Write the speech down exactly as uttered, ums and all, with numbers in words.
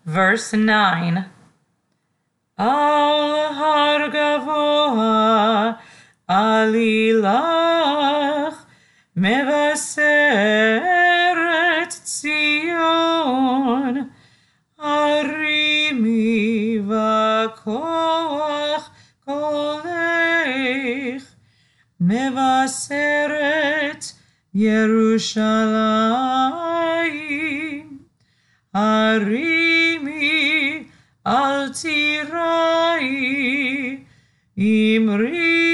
Verse nine. Al har gavoa alilach mevaseret Zion arimi vakoach kolech mevaseret Yerushalayim arimi al tirai imri